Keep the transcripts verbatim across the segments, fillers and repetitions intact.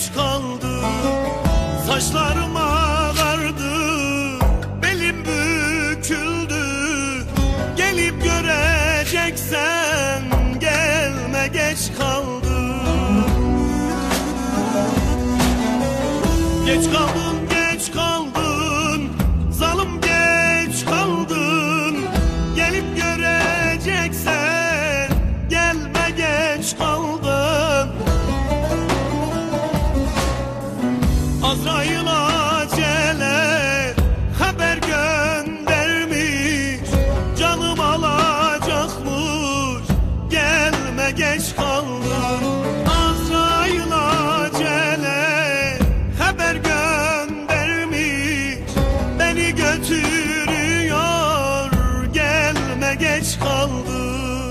geç kaldı. Saçlarım ağardı, belim büküldü. Gelip göreceksen gelme, geç kaldı. Geç kaldın, geç kaldın, zalim geç kaldın. Gelip göreceksen gelme, geç kaldın. Azrail acele haber göndermiş, canım alacakmış, gelme, geç kaldın. Azrail acele haber göndermiş, beni götürüyor, gelme, geç kaldın.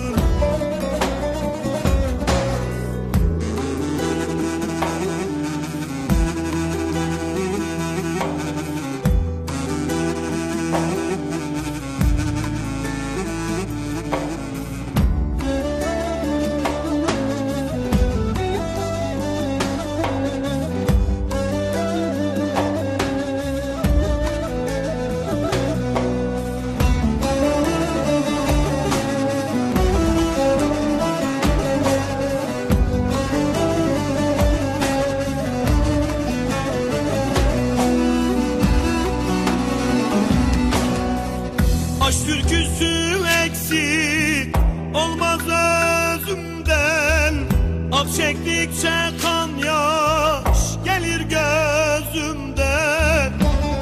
Aşk türküsü eksik olmaz özümden. Ak çektikçe kan yaş gelir gözümden.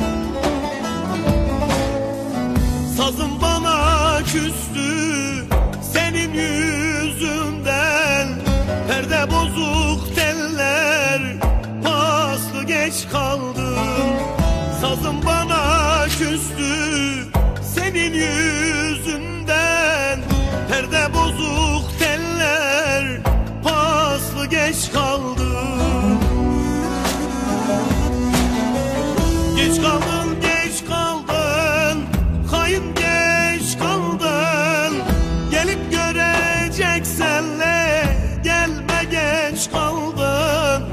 Sazım bana küstü senin yüzünden. Perde bozuk teller, paslı geç kaldım. Sazım bana küstü senin yüzünden. Perde bozuk teller, paslı geç kaldım. Geç kaldın, geç kaldın, kayın geç kaldın. Gelip göreceksenle gelme, geç kaldın.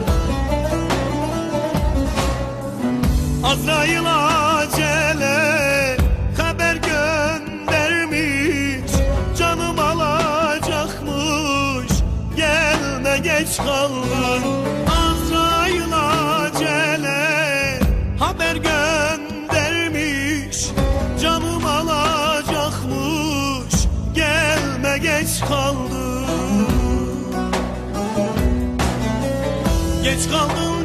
Azrail acele haber göndermiş, canım alacakmış, gelme, geç kaldın. Azrail acele haber göndermiş, canım alacakmış, gelme, geç kaldın. Geç kaldın,